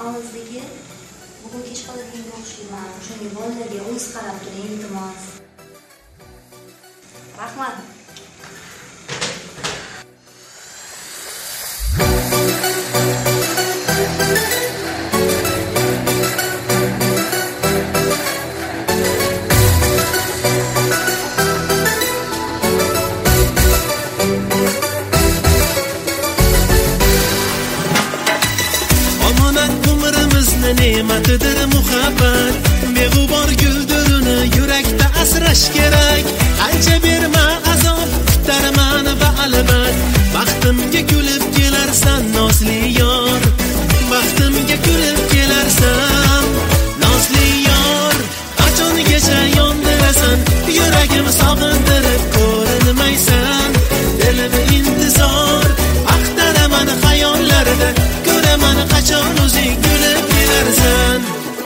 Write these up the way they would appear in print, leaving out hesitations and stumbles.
Ozligi bugun kech qoladiganga o'xshayman. O'shanga bolalarga o'z qarab turing, iltimos. Rahmat. Ne'matidir muhabbat, beg'ubor guldurini yurakda asrash kerak. Qancha berma azob, kutarman va albat. Baxtimga kulib kelarsan nozli yor, baxtimga kulib kelarsan nozli yor. Qachongacha yondirasan, yuragim sog'indirib ko'rinmaysan. Dilim intizor, axtaraman xayollarda, ko'raman qachon o'zing kulib kelarsan.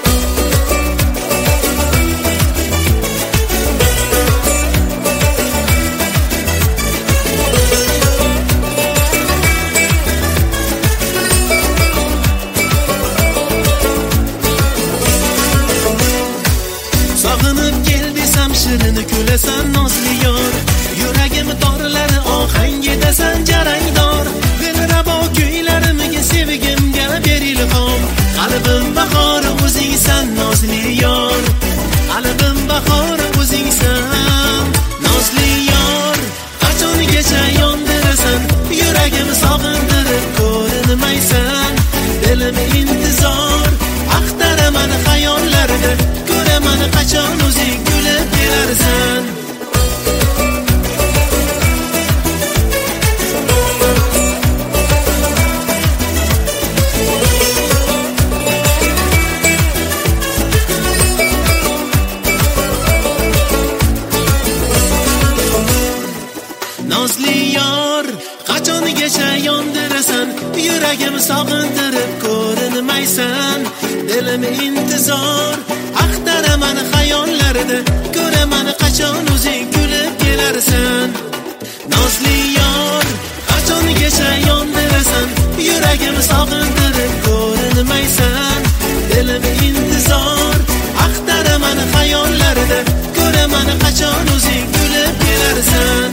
Sog'inib kel desam shirin kulasan nozli yor. Yuragim torlari ohangidasan jarangdor. Dilrabo kuylarimga sevgimga ber ilhom. Qalbim bahori o'zingsan nozli yor. Qalbim bahori o'zingsan nozli yor. Qachongacha yondirasan, yuragim sog'indirib ko'rinmaysan. Dilim intizor, axtaraman xayollarda, ko'raman qachon o'zing kulib kelarsan. Nozli yor, qachongacha yondirasan, yuragim sog'indirib ko'rinmaysan. Dilim intizor, axtaraman xayollarda, ko'raman qachon o'zing kulib kelarsan. Nozli yor, qachongacha yondirasan, yuragim sog'indirib ko'rinmaysan. Dilim intizor, axtaraman xayollarda, ko'raman qachon o'zing kulib kelarsan.